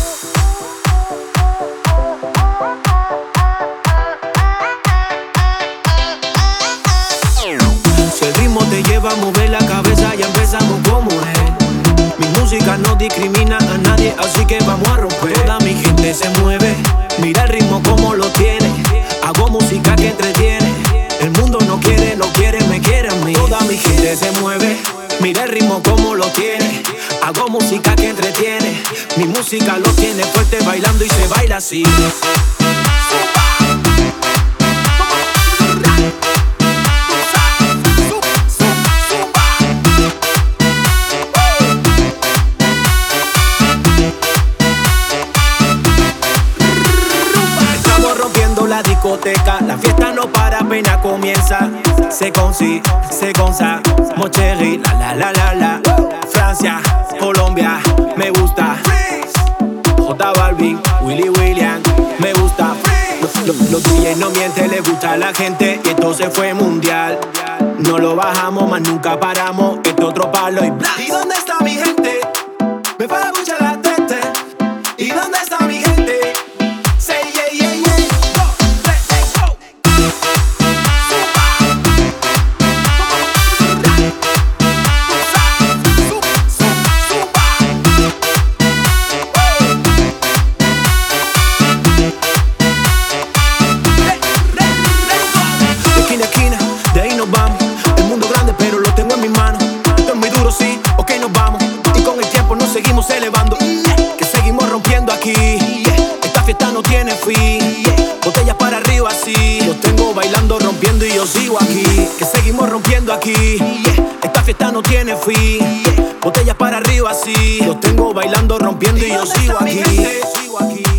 Si el ritmo te lleva a mover la cabeza, ya empezamos como es. Mi música no discrimina a nadie, así que vamos a romper. Toda mi gente se mueve, mira el ritmo como lo tiene. Hago música que entretiene. El mundo no quiere, me quiere a mí. Toda mi gente se mueve, mira el ritmo como lo tiene. Hago música que entretiene. Mi música lo tiene fuerte bailando y se baila así. La discoteca, la fiesta no para, apenas comienza. C'est comme si, c'est comme ça, mon chéri, la la la la la. Francia, Colombia, me gusta. J Balvin, Willy William, me gusta. Los DJs no mienten, les gusta a la gente y esto se fue mundial. No lo bajamos, más nunca paramos, esto otro palo y bla. ¿Y dónde está mi gente? Me para escuchar la tete. ¿Y dónde está mi gente? Seguimos elevando, que seguimos rompiendo aquí. Esta fiesta no tiene fin. Botellas para arriba así. Los tengo bailando, rompiendo y yo sigo aquí. Que seguimos rompiendo aquí. Esta fiesta no tiene fin. Botellas para arriba así. Los tengo bailando, rompiendo y yo sigo aquí.